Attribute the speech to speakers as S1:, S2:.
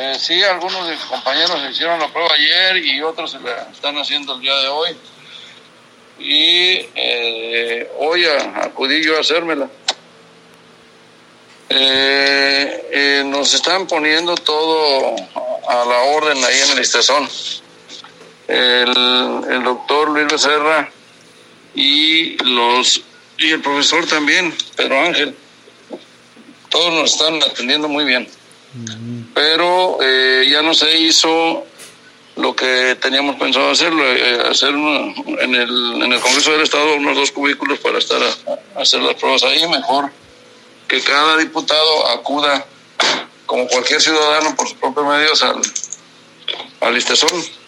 S1: Sí, algunos de mis compañeros se hicieron la prueba ayer y otros se la están haciendo el día de hoy. Y hoy acudí yo a hacérmela. Nos están poniendo todo a la orden ahí en el Listezón. El doctor Luis Becerra y el profesor también, Pedro Ángel, todos nos están atendiendo muy bien. Pero ya no se hizo lo que teníamos pensado hacerlo, en el Congreso del Estado unos 2 cubículos para hacer las pruebas ahí. Mejor que cada diputado acuda como cualquier ciudadano por sus propios medios al Listezón.